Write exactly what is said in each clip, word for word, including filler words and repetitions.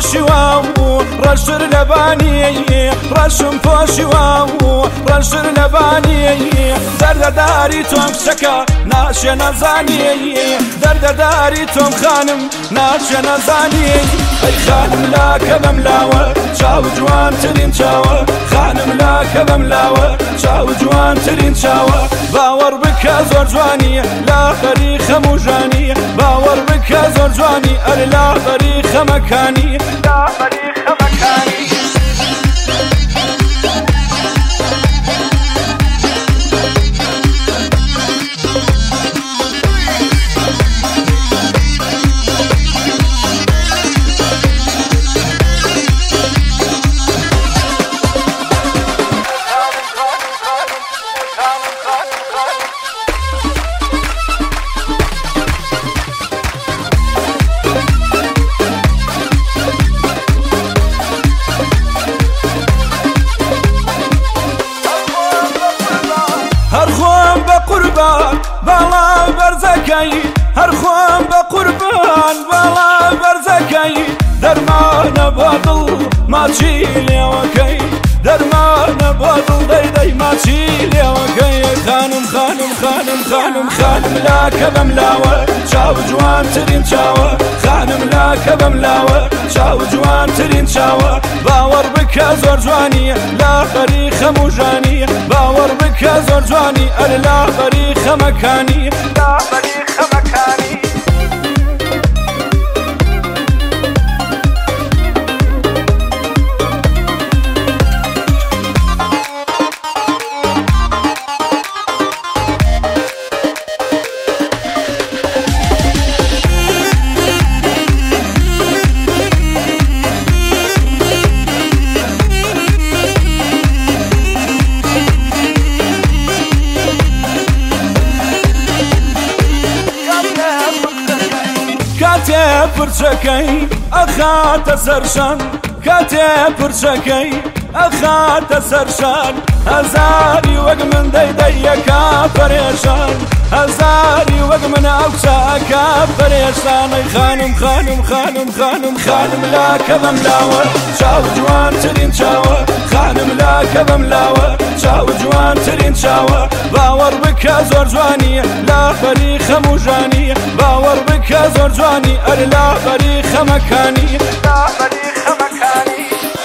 پۆشی واو ڕەشتر لەبانی ڕەشم پۆشی واو ڕەشتر لەبانی دەردەداری تۆم شەکە ناشێ نەزانی دەردەداری تۆم خانم ناشێ نەزانی ئەی خانم لاکە بەم لاوە چاو جوانترین چاوە خانم لاکە بەم لاوە چاو جوانترین چاوە باوەڕ بکە زۆر جوانی لاغەری خەموژانی باوەڕ بکە زۆر جوانی ئەر لاغەری خەمەکانی لاغەری خەمەکانی باڵا بەرزەکەی هەر خۆم بە قوربان باڵا بەرزەکەی دەرمانە بۆ دڵ ماچی لێوەکەی دەرمانە بۆ دڵ دەیدەی ماچی لێوەکەی خانم خانم خانم خانم خانم لاکە بەم لاوە چاو جوانترین چاوە خانم لاکە بەم لاوە چاو جوانترین چاوە باوەڕ بکە زۆر جوانی لاغەری خەموژانی باوەڕ بکە زۆر جوانی ئەر لاغەری خەمەکانی لاغەری خەمەکانی کاتێ پرچەکەی ئەخاتە سەرشان کاتێ پرچەکەی ئەخاتە سەرشان هەزاری وەک من دەیدەی یەکا پەرێشان هەزاری وەک من ئەو چاکە پەرێشانەی خانم خانم خانم خانم خانم لاکە بەم لاوە چاو جوانترین چاوە خانم لاکە بەم لاوە چاو جوانترین چاوە باوەڕ بکە زۆر جوانی لاغەری خەموژانی باوەڕ بکە زۆر جوانی ئەر لاغەری خەمەکانی لاغەری خەمەکانی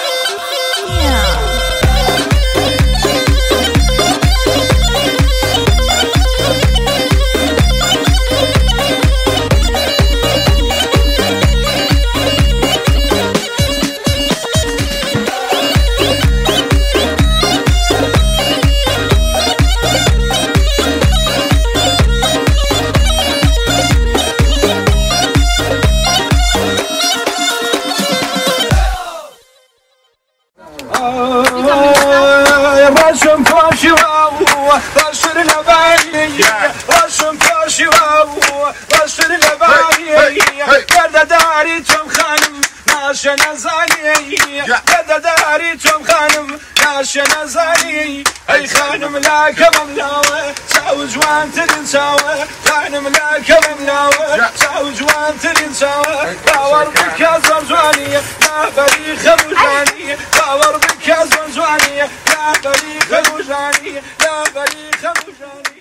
ڕەشم پۆشی واو ڕەشتر لەبانی ڕەشم پۆشی واو ڕەشتر لەبانی دەردەداری تۆم خانم ناشێ نەزانی دەردەداری تۆم خانم ناشێ نەزانی ئەی خانم لاکە بەم لاوە چاو جوانترین چاوە خانم لاکە بەم لاوە چاو جوانترین چاوە باوەڕ بکە زۆر جوانی لاغەری خەموژانی باوەڕ بکە زۆر جوانی لاغەری خەموژانی لاغەری خەموژانی